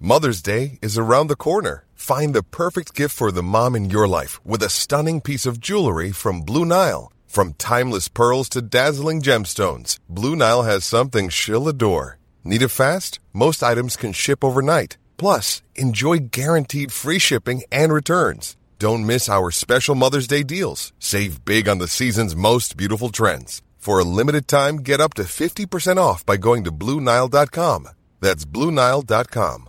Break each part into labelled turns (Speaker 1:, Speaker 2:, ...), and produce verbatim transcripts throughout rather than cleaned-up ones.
Speaker 1: Mother's Day is around the corner. Find the perfect gift for the mom in your life with a stunning piece of jewelry from Blue Nile. From timeless pearls to dazzling gemstones, Blue Nile has something she'll adore. Need it fast? Most items can ship overnight. Plus, enjoy guaranteed free shipping and returns. Don't miss our special Mother's Day deals. Save big on the season's most beautiful trends. For a limited time, get up to fifty percent off by going to Blue Nile dot com. That's Blue Nile dot com.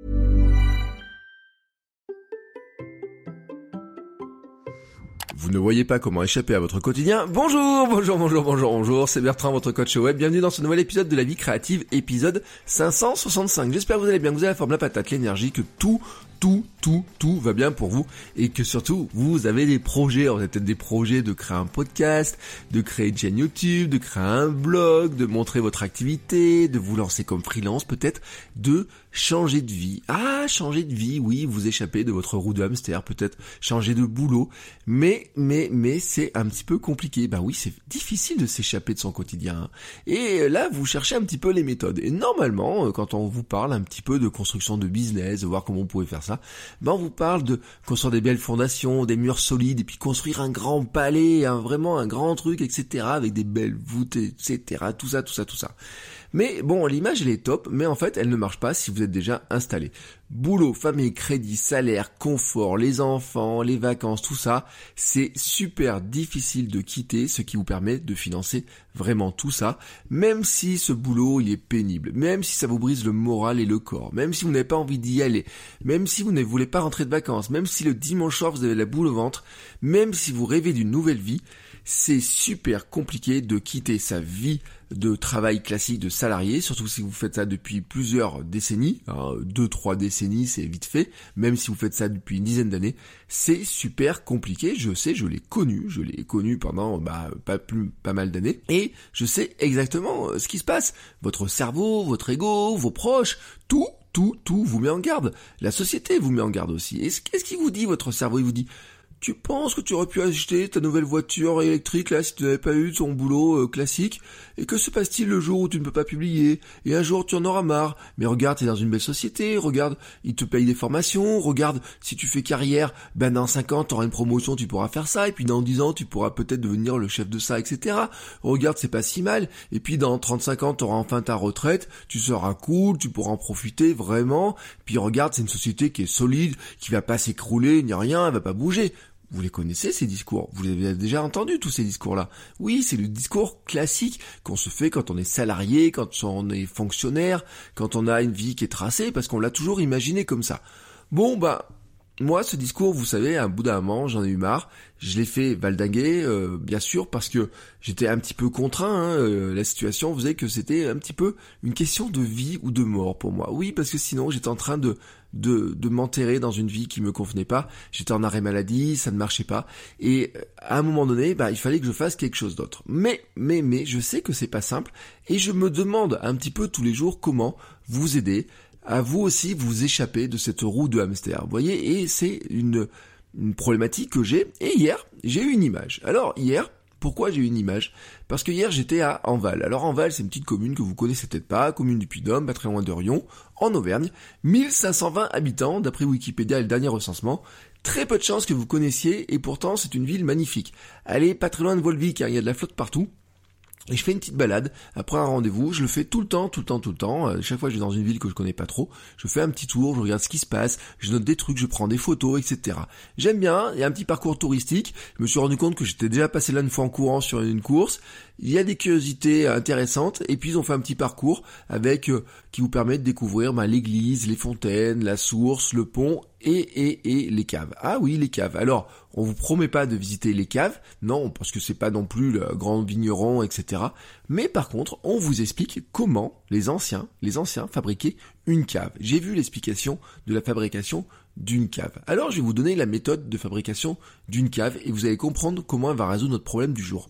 Speaker 2: Vous ne voyez pas comment échapper à votre quotidien. Bonjour, bonjour, bonjour, bonjour, bonjour, c'est Bertrand, votre coach web. Bienvenue dans ce nouvel épisode de La Vie Créative, épisode cinq cent soixante-cinq. J'espère que vous allez bien, que vous avez la forme, la patate, l'énergie, que tout, tout, tout, tout va bien pour vous et que surtout, vous avez des projets. Alors, vous avez peut-être des projets de créer un podcast, de créer une chaîne YouTube, de créer un blog, de montrer votre activité, de vous lancer comme freelance, peut-être de changer de vie. Ah, changer de vie, oui, vous échappez de votre roue de hamster, peut-être changer de boulot, mais, mais, mais c'est un petit peu compliqué. Bah oui, c'est difficile de s'échapper de son quotidien. Et là, vous cherchez un petit peu les méthodes. Et normalement, quand on vous parle un petit peu de construction de business, de voir comment vous pouvez faire ça, ben on vous parle de construire des belles fondations, des murs solides, et puis construire un grand palais, un, vraiment un grand truc, et cetera, avec des belles voûtes, et cetera, tout ça, tout ça, tout ça. Mais bon, l'image elle est top, mais en fait elle ne marche pas si vous êtes déjà installé. Boulot, famille, crédit, salaire, confort, les enfants, les vacances, tout ça, c'est super difficile de quitter ce qui vous permet de financer vraiment tout ça, même si ce boulot il est pénible, même si ça vous brise le moral et le corps, même si vous n'avez pas envie d'y aller, même si vous ne voulez pas rentrer de vacances, même si le dimanche soir vous avez la boule au ventre, même si vous rêvez d'une nouvelle vie, c'est super compliqué de quitter sa vie de travail classique de salarié, surtout si vous faites ça depuis plusieurs décennies, hein, deux, trois décennies c'est vite fait, même si vous faites ça depuis une dizaine d'années, c'est super compliqué, je sais, je l'ai connu, je l'ai connu pendant bah, pas, plus, pas mal d'années, et je sais exactement ce qui se passe, votre cerveau, votre ego, vos proches, tout, tout, tout vous met en garde, la société vous met en garde aussi, et qu'est-ce qui vous dit votre cerveau? Il vous dit: tu penses que tu aurais pu acheter ta nouvelle voiture électrique là si tu n'avais pas eu ton boulot euh, classique? Et que se passe-t-il le jour où tu ne peux pas publier? Et un jour tu en auras marre. Mais regarde, t'es dans une belle société, regarde, ils te payent des formations, regarde, si tu fais carrière, ben dans cinq ans tu auras une promotion, tu pourras faire ça, et puis dans dix ans tu pourras peut-être devenir le chef de ça, et cetera. Regarde, c'est pas si mal, et puis dans trente-cinq ans tu auras enfin ta retraite, tu seras cool, tu pourras en profiter vraiment, puis regarde, c'est une société qui est solide, qui va pas s'écrouler, ni rien, elle va pas bouger. Vous les connaissez ces discours, vous les avez déjà entendus tous ces discours-là. Oui, c'est le discours classique qu'on se fait quand on est salarié, quand on est fonctionnaire, quand on a une vie qui est tracée, parce qu'on l'a toujours imaginé comme ça. Bon, bah, moi, ce discours, vous savez, à un bout d'un moment, j'en ai eu marre. Je l'ai fait valdinguer, euh, bien sûr, parce que j'étais un petit peu contraint. Hein, euh, la situation faisait que c'était un petit peu une question de vie ou de mort pour moi. Oui, parce que sinon, j'étais en train de de de m'enterrer dans une vie qui me convenait pas. J'étais en arrêt maladie, ça ne marchait pas. Et à un moment donné, bah, il fallait que je fasse quelque chose d'autre. Mais, mais, mais, je sais que c'est pas simple. Et je me demande un petit peu tous les jours comment vous aider à vous aussi vous échapper de cette roue de hamster. Vous voyez, et c'est une, une problématique que j'ai. Et hier, j'ai eu une image. Alors, hier, pourquoi j'ai eu une image? Parce que hier, j'étais à Enval. Alors, Enval, c'est une petite commune que vous connaissez peut-être pas, commune du Puy-de-Dôme, pas très loin de Rion, en Auvergne. mille cinq cent vingt habitants, d'après Wikipédia et le dernier recensement. Très peu de chances que vous connaissiez, et pourtant, c'est une ville magnifique. Elle est pas très loin de Volvic, hein, il y a de la flotte partout. Et je fais une petite balade après un rendez-vous, je le fais tout le temps, tout le temps, tout le temps. Euh, chaque fois que je vais dans une ville que je connais pas trop, je fais un petit tour, je regarde ce qui se passe, je note des trucs, je prends des photos, et cetera. J'aime bien, il y a un petit parcours touristique. Je me suis rendu compte que j'étais déjà passé là une fois en courant sur une course. Il y a des curiosités intéressantes, et puis ils ont fait un petit parcours avec euh, qui vous permet de découvrir bah, l'église, les fontaines, la source, le pont et, et, et les caves. Ah oui, les caves. Alors, on vous promet pas de visiter les caves, non, parce que c'est pas non plus le grand vigneron, et cetera. Mais par contre, on vous explique comment les anciens, les anciens fabriquaient une cave. J'ai vu l'explication de la fabrication d'une cave. Alors, je vais vous donner la méthode de fabrication d'une cave et vous allez comprendre comment elle va résoudre notre problème du jour.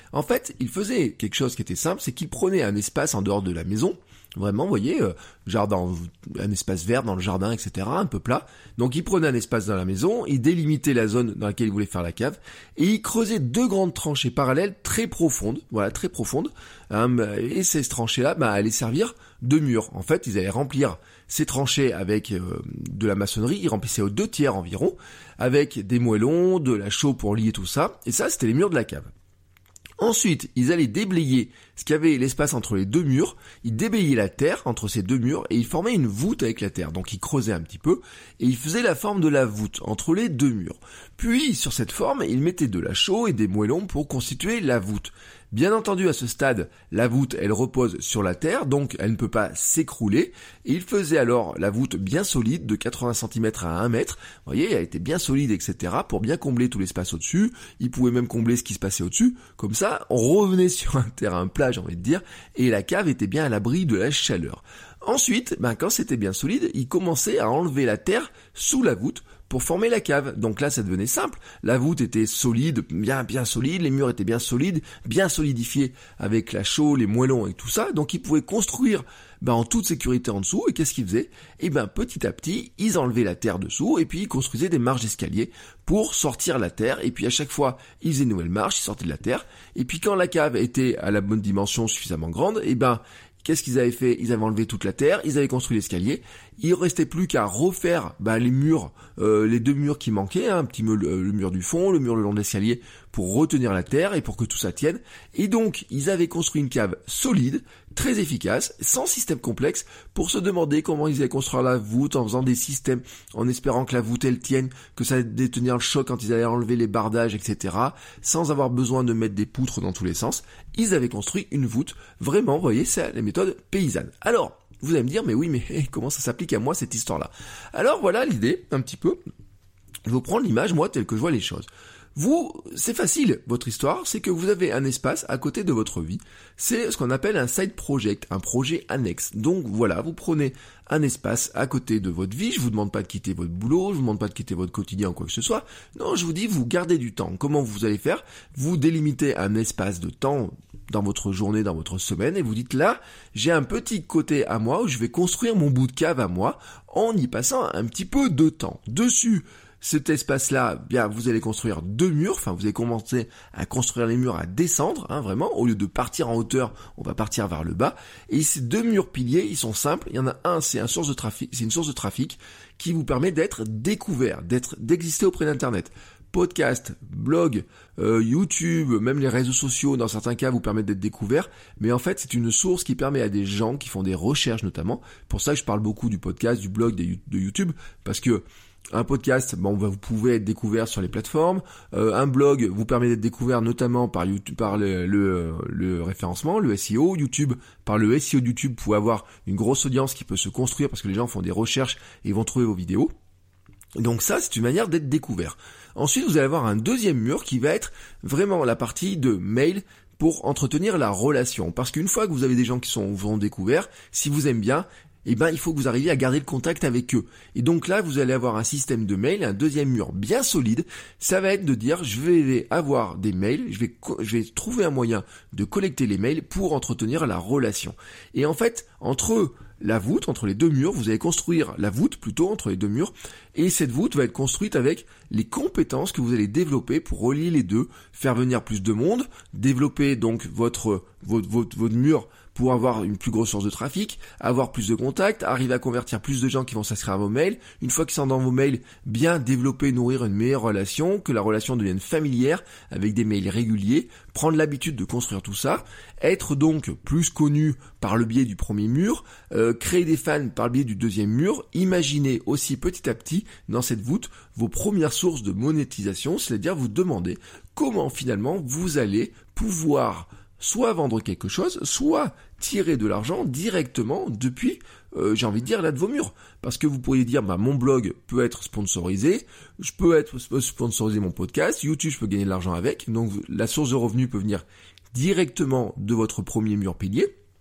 Speaker 2: En fait, il faisait quelque chose qui était simple, c'est qu'il prenait un espace en dehors de la maison, vraiment, vous voyez, euh, jardin, un espace vert dans le jardin, et cetera, un peu plat. Donc il prenait un espace dans la maison, il délimitait la zone dans laquelle il voulait faire la cave, et il creusait deux grandes tranchées parallèles très profondes, voilà, très profondes, hein, et ces tranchées-là, bah, allaient servir de murs. En fait, ils allaient remplir ces tranchées avec euh, de la maçonnerie, ils remplissaient aux deux tiers environ, avec des moellons, de la chaux pour lier tout ça, et ça, c'était les murs de la cave. Ensuite, ils allaient déblayer ce qu'il y avait l'espace entre les deux murs, ils déblayaient la terre entre ces deux murs et ils formaient une voûte avec la terre. Donc ils creusaient un petit peu et ils faisaient la forme de la voûte entre les deux murs. Puis, sur cette forme, ils mettaient de la chaux et des moellons pour constituer la voûte. Bien entendu, à ce stade, la voûte, elle repose sur la terre, donc elle ne peut pas s'écrouler. Et il faisait alors la voûte bien solide, de quatre-vingts centimètres à un mètre. Vous voyez, elle était bien solide, et cetera, pour bien combler tout l'espace au-dessus. Il pouvait même combler ce qui se passait au-dessus. Comme ça, on revenait sur un terrain plat, j'ai envie de dire, et la cave était bien à l'abri de la chaleur. Ensuite, ben, quand c'était bien solide, il commençait à enlever la terre sous la voûte pour former la cave. Donc là, ça devenait simple. La voûte était solide, bien bien solide, les murs étaient bien solides, bien solidifiés avec la chaux, les moellons et tout ça. Donc ils pouvaient construire ben, en toute sécurité en dessous. Et qu'est-ce qu'ils faisaient ? Et ben petit à petit, ils enlevaient la terre dessous et puis ils construisaient des marches d'escalier pour sortir la terre. Et puis à chaque fois, ils faisaient une nouvelle marche, ils sortaient de la terre. Et puis quand la cave était à la bonne dimension suffisamment grande, et ben qu'est-ce qu'ils avaient fait ? Ils avaient enlevé toute la terre, ils avaient construit l'escalier, il restait plus qu'à refaire bah, les murs, euh, les deux murs qui manquaient, hein, un petit peu le, le mur du fond, le mur le long de l'escalier, pour retenir la terre et pour que tout ça tienne. Et donc, ils avaient construit une cave solide, très efficace, sans système complexe, pour se demander comment ils allaient construire la voûte en faisant des systèmes, en espérant que la voûte elle tienne, que ça allait tenir le choc quand ils allaient enlever les bardages, et cetera, sans avoir besoin de mettre des poutres dans tous les sens. Ils avaient construit une voûte, vraiment, vous voyez, c'est la méthode paysanne. Alors, vous allez me dire, mais oui, mais comment ça s'applique à moi cette histoire-là ? Alors voilà l'idée, un petit peu. Je vous prends l'image, moi, telle que je vois les choses. Vous, c'est facile, votre histoire, c'est que vous avez un espace à côté de votre vie. C'est ce qu'on appelle un side project, un projet annexe. Donc voilà, vous prenez un espace à côté de votre vie. Je vous demande pas de quitter votre boulot, je vous demande pas de quitter votre quotidien ou quoi que ce soit. Non, je vous dis, vous gardez du temps. Comment vous allez faire ? Vous délimitez un espace de temps dans votre journée, dans votre semaine, et vous dites là, j'ai un petit côté à moi où je vais construire mon bout de cave à moi en y passant un petit peu de temps. Dessus, cet espace-là, bien, vous allez construire deux murs, enfin, vous allez commencer à construire les murs, à descendre, hein, vraiment, au lieu de partir en hauteur, on va partir vers le bas, et ces deux murs piliers, ils sont simples, il y en a un, c'est un source de trafic, c'est une source de trafic qui vous permet d'être découvert, d'être, d'exister auprès d'Internet. Podcast, blog, euh, YouTube, même les réseaux sociaux, dans certains cas, vous permettent d'être découverts. Mais en fait, c'est une source qui permet à des gens qui font des recherches notamment. Pour ça que je parle beaucoup du podcast, du blog, de YouTube, parce que un podcast, bon, vous pouvez être découvert sur les plateformes. Euh, un blog vous permet d'être découvert notamment par YouTube, par le, le, le référencement, le S E O. YouTube, par le S E O de YouTube, vous pouvez avoir une grosse audience qui peut se construire parce que les gens font des recherches et ils vont trouver vos vidéos. Donc ça, c'est une manière d'être découvert. Ensuite, vous allez avoir un deuxième mur qui va être vraiment la partie de mail pour entretenir la relation. Parce qu'une fois que vous avez des gens qui sont vous ont découvert, si vous aimez bien, eh ben, il faut que vous arriviez à garder le contact avec eux. Et donc là, vous allez avoir un système de mail, un deuxième mur bien solide. Ça va être de dire, je vais avoir des mails, je vais, je vais trouver un moyen de collecter les mails pour entretenir la relation. Et en fait, entre la voûte, entre les deux murs, vous allez construire la voûte plutôt entre les deux murs, et cette voûte va être construite avec les compétences que vous allez développer pour relier les deux, faire venir plus de monde, développer donc votre votre votre, votre mur pour avoir une plus grosse source de trafic, avoir plus de contacts, arriver à convertir plus de gens qui vont s'inscrire à vos mails. Une fois qu'ils sont dans vos mails, bien développer, nourrir une meilleure relation, que la relation devienne familière avec des mails réguliers, prendre l'habitude de construire tout ça, être donc plus connu par le biais du premier mur, euh, créer des fans par le biais du deuxième mur, imaginer aussi petit à petit dans cette voûte vos premières sources de monétisation, c'est-à-dire vous demander comment finalement vous allez pouvoir soit vendre quelque chose, soit tirer de l'argent directement depuis, euh, j'ai envie de dire, là de vos murs. Parce que vous pourriez dire, bah mon blog peut être sponsorisé, je peux être sponsoriser mon podcast, YouTube, je peux gagner de l'argent avec, donc la source de revenus peut venir directement de votre premier mur pilier.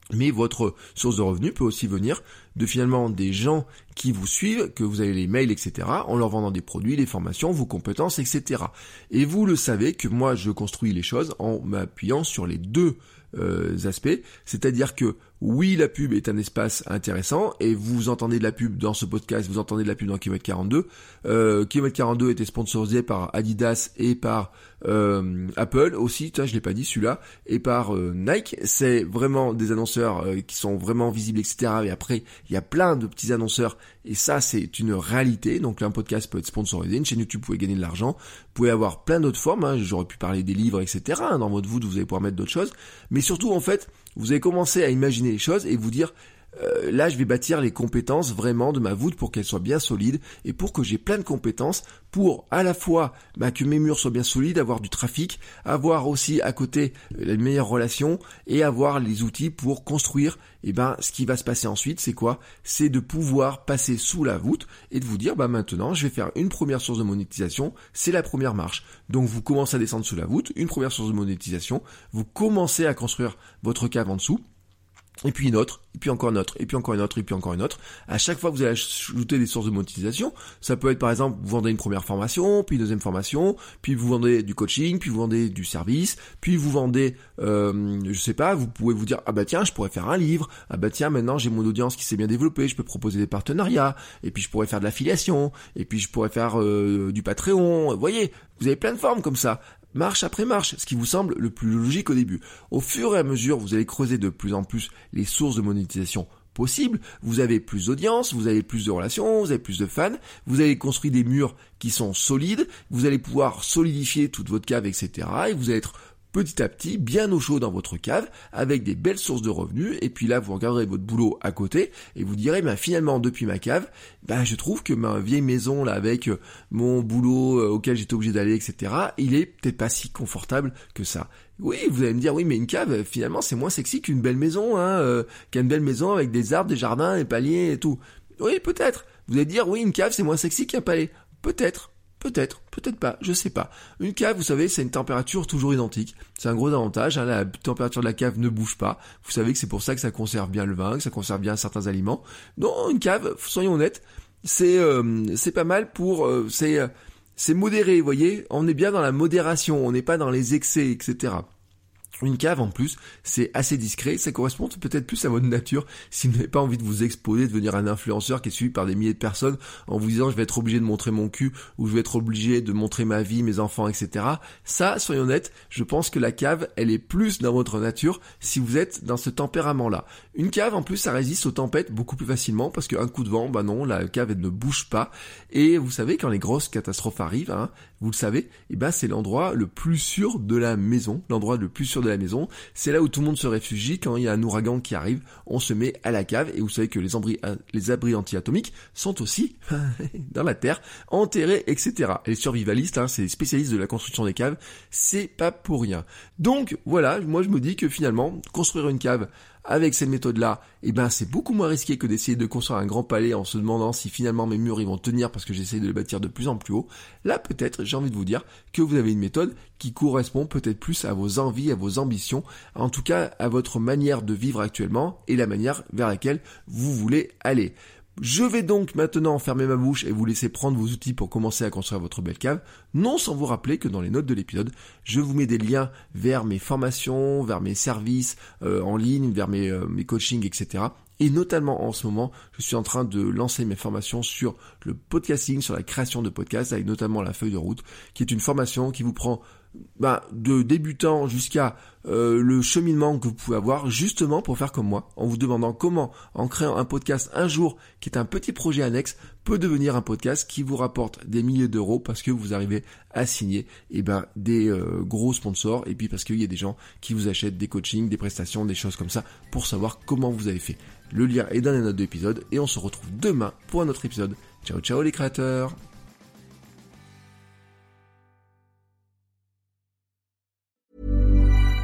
Speaker 2: Mais votre source de revenus peut aussi venir de finalement des gens qui vous suivent, que vous avez les mails, et cetera, en leur vendant des produits, des formations, vos compétences, et cetera. Et vous le savez que moi je construis les choses en m'appuyant sur les deux euh, aspects, c'est-à-dire que oui, la pub est un espace intéressant, et vous entendez de la pub dans ce podcast, vous entendez de la pub dans Kilomètre quarante-deux. Euh, Kilomètre quarante-deux était sponsorisé par Adidas et par euh, Apple aussi, tiens, je l'ai pas dit celui-là, et par euh, Nike. C'est vraiment des annonceurs euh, qui sont vraiment visibles, et cetera. Et après, il y a plein de petits annonceurs, et ça, c'est une réalité. Donc là, un podcast peut être sponsorisé, une chaîne YouTube, vous pouvez gagner de l'argent, vous pouvez avoir plein d'autres formes, hein. J'aurais pu parler des livres, et cetera. Hein. Dans votre voûte, vous allez pouvoir mettre d'autres choses, mais surtout, en fait, vous allez commencer à imaginer les choses et vous dire euh, là je vais bâtir les compétences vraiment de ma voûte pour qu'elle soit bien solide et pour que j'ai plein de compétences pour à la fois bah, que mes murs soient bien solides, avoir du trafic, avoir aussi à côté les meilleures relations et avoir les outils pour construire. Et ben ce qui va se passer ensuite c'est quoi? C'est de pouvoir passer sous la voûte et de vous dire bah maintenant je vais faire une première source de monétisation, c'est la première marche. Donc vous commencez à descendre sous la voûte, une première source de monétisation, vous commencez à construire votre cave en dessous. Et puis une autre, et puis encore une autre, et puis encore une autre, et puis encore une autre. À chaque fois, vous allez ajouter des sources de monétisation. Ça peut être, par exemple, vous vendez une première formation, puis une deuxième formation, puis vous vendez du coaching, puis vous vendez du service, puis vous vendez, euh, je sais pas, vous pouvez vous dire, ah bah tiens, je pourrais faire un livre. Ah bah tiens, maintenant j'ai mon audience qui s'est bien développée, je peux proposer des partenariats, et puis je pourrais faire de l'affiliation, et puis je pourrais faire euh, du Patreon. Vous voyez, vous avez plein de formes comme ça. Marche après marche, ce qui vous semble le plus logique au début. Au fur et à mesure, vous allez creuser de plus en plus les sources de monétisation possibles, vous avez plus d'audience, vous avez plus de relations, vous avez plus de fans, vous avez construit des murs qui sont solides, vous allez pouvoir solidifier toute votre cave, et cetera. Et vous allez être petit à petit, bien au chaud dans votre cave, avec des belles sources de revenus, et puis là, vous regarderez votre boulot à côté, et vous direz, ben finalement, depuis ma cave, ben je trouve que ma vieille maison, là, avec mon boulot euh, auquel j'étais obligé d'aller, et cetera, il est peut-être pas si confortable que ça. Oui, vous allez me dire, oui, mais une cave, finalement, c'est moins sexy qu'une belle maison, hein, euh, qu'une belle maison avec des arbres, des jardins, des paliers et tout. Oui, peut-être. Vous allez dire, oui, une cave, c'est moins sexy qu'un palais. Peut-être. Peut-être, peut-être pas, je sais pas. Une cave, vous savez, c'est une température toujours identique. C'est un gros avantage, hein, la température de la cave ne bouge pas. Vous savez que c'est pour ça que ça conserve bien le vin, que ça conserve bien certains aliments. Non, une cave, soyons honnêtes, c'est euh, c'est pas mal pour... Euh, c'est euh, c'est modéré, vous voyez. On est bien dans la modération, on n'est pas dans les excès, et cetera. Une cave en plus, c'est assez discret, ça correspond peut-être plus à votre nature, si vous n'avez pas envie de vous exposer, de devenir un influenceur qui est suivi par des milliers de personnes en vous disant je vais être obligé de montrer mon cul ou je vais être obligé de montrer ma vie, mes enfants, et cetera. Ça, soyons honnêtes, je pense que la cave, elle est plus dans votre nature si vous êtes dans ce tempérament-là. Une cave, en plus, ça résiste aux tempêtes beaucoup plus facilement parce qu'un coup de vent, bah non, la cave, elle ne bouge pas. Et vous savez, quand les grosses catastrophes arrivent, hein, vous le savez, et ben c'est l'endroit le plus sûr de la maison, l'endroit le plus sûr de la maison, c'est là où tout le monde se réfugie quand il y a un ouragan qui arrive, on se met à la cave et vous savez que les abris, les abris anti-atomiques sont aussi dans la terre, enterrés, et cetera. Et les survivalistes, hein, c'est les spécialistes de la construction des caves, c'est pas pour rien. Donc voilà, moi je me dis que finalement, construire une cave avec cette méthode-là, eh ben c'est beaucoup moins risqué que d'essayer de construire un grand palais en se demandant si finalement mes murs ils vont tenir parce que j'essaie de les bâtir de plus en plus haut. Là peut-être, j'ai envie de vous dire que vous avez une méthode qui correspond peut-être plus à vos envies, à vos ambitions, en tout cas à votre manière de vivre actuellement et la manière vers laquelle vous voulez aller. Je vais donc maintenant fermer ma bouche et vous laisser prendre vos outils pour commencer à construire votre belle cave, non sans vous rappeler que dans les notes de l'épisode, je vous mets des liens vers mes formations, vers mes services euh, en ligne, vers mes, euh, mes coachings, et cetera. Et notamment en ce moment, je suis en train de lancer mes formations sur le podcasting, sur la création de podcasts, avec notamment la feuille de route, qui est une formation qui vous prend bah, de débutant jusqu'à euh, le cheminement que vous pouvez avoir, justement pour faire comme moi, en vous demandant comment, en créant un podcast un jour, qui est un petit projet annexe, peut devenir un podcast qui vous rapporte des milliers d'euros parce que vous arrivez à signer eh ben, des euh, gros sponsors et puis parce qu'il y a des gens qui vous achètent des coachings, des prestations, des choses comme ça pour savoir comment vous avez fait. Le lien est dans les notes de l'épisode et on se retrouve demain pour un autre épisode. Ciao ciao les créateurs!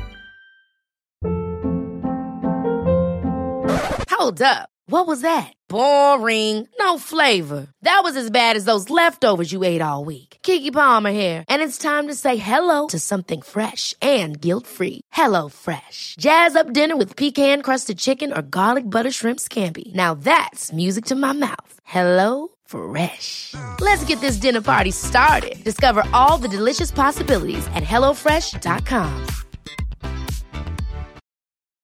Speaker 3: Hold up. What was that? Boring. No flavor. That was as bad as those leftovers you ate all week. Keke Palmer here. And it's time to say hello to something fresh and guilt-free. Hello Fresh. Jazz up dinner with pecan-crusted chicken or garlic butter shrimp scampi. Now that's music to my mouth. Hello Fresh. Let's get this dinner party started. Discover all the delicious possibilities at hello fresh dot com.